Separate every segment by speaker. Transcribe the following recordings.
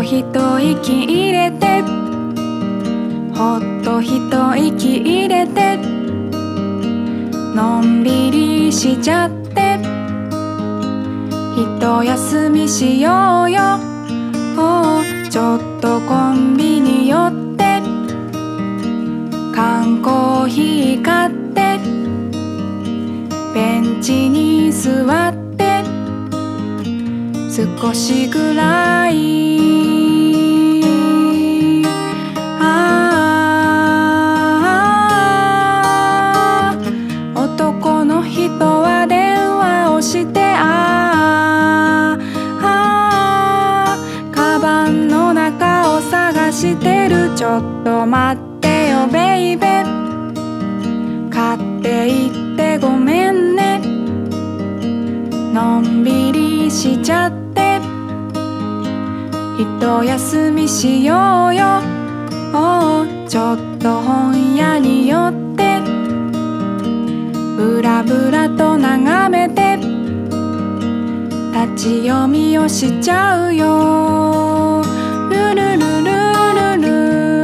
Speaker 1: 一息入れて、ほっと一息入れて、のんびりしちゃって、一休みしようよ。ちょっとコンビニ寄って缶コーヒー買ってベンチに座って少しぐらい男の人は電話をしてカバンの中を探してる。ちょっと待ってよベイベ買っていってごめんね。のんびりしちゃって一休みしようよ。ちょっと本屋に寄ってブラブラと眺めて立ち読みをしちゃうよ。ルルルルルル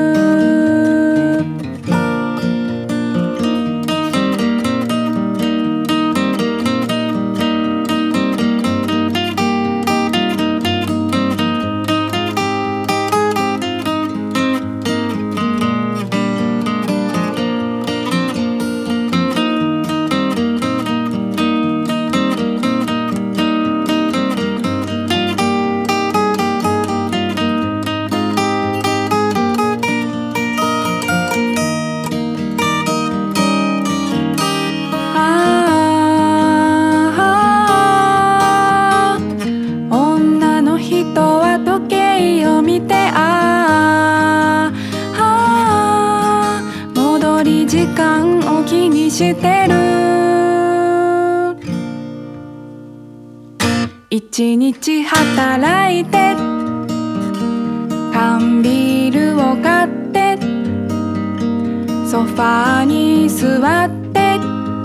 Speaker 1: 時間を気にしてる。一日働いて缶ビールを買ってソファーに座って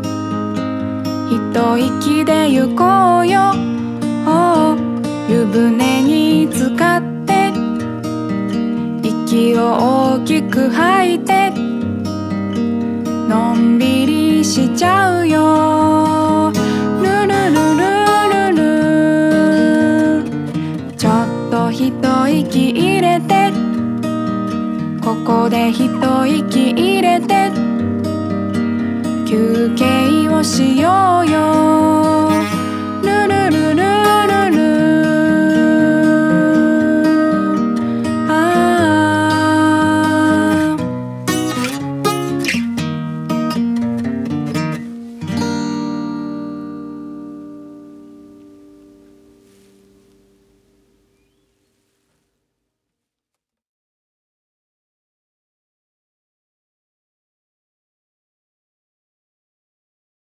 Speaker 1: 一息で行こうよ。湯船に浸かって息を大きく吐いてのんびりしちゃうよ。ルルルルルルちょっと一息入れてここで一息入れて休憩をしようよ。ルルルル